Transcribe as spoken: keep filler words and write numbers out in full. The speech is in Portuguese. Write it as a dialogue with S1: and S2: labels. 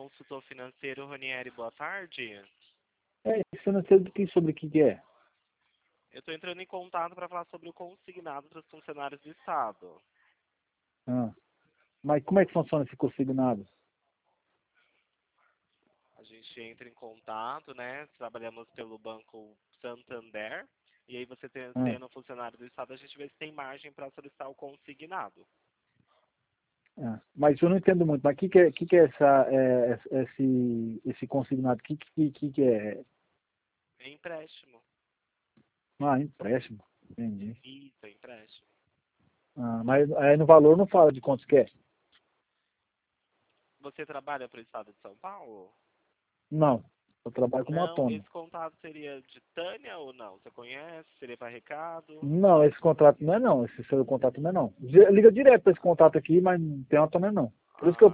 S1: consultor financeiro, Ronieri, boa tarde.
S2: É, isso eu não sei do que, sobre o que que é.
S1: Eu estou entrando em contato para falar sobre o consignado para os funcionários do Estado.
S2: Ah. Mas como é que funciona esse consignado?
S1: A gente entra em contato, né? Trabalhamos pelo Banco Santander. E aí você tem,
S2: Ah.
S1: sendo funcionário do Estado, a gente vê se tem margem para solicitar o consignado.
S2: Ah. Mas eu não entendo muito. Mas o que, que, é, que, que é essa, é, esse, esse consignado? O que, que, que, que é?
S1: É empréstimo.
S2: Ah, empréstimo. Entendi.
S1: Isso, é empréstimo.
S2: Ah, mas aí no valor não fala de quanto que é?
S1: Você trabalha para o Estado de São Paulo?
S2: Não. Eu trabalho como
S1: Não,
S2: autônomo.
S1: esse contato seria de Tânia ou não? Você conhece? Seria para recado?
S2: Não, esse contrato não é não. Esse seu contrato não é não. Liga direto para esse contato aqui, mas não tem autônomo não. Por isso que eu
S1: Ah,